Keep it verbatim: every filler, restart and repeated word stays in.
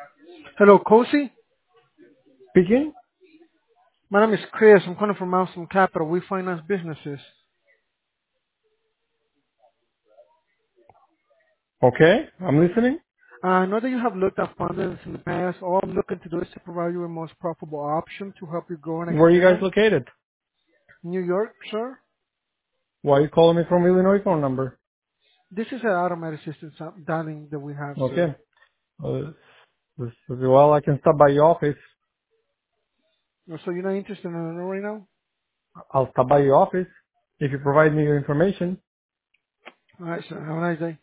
Hello, Cozy. Speaking? My name is Chris. I'm calling from Milestone Capital. We finance businesses. Okay, I'm listening. Uh, I know that you have looked at fundings in the past. All I'm looking to do is to provide you with the most profitable option to help you grow and Where are you guys expand. located? New York, sir. Why are you calling me from Illinois phone number? This is an automated system so- dialing that we have, sir. Okay. Uh, this- well, I can stop by your office. So you're not interested in it right now? I'll stop by your office if you provide me your information. All right, sir. Have a nice day.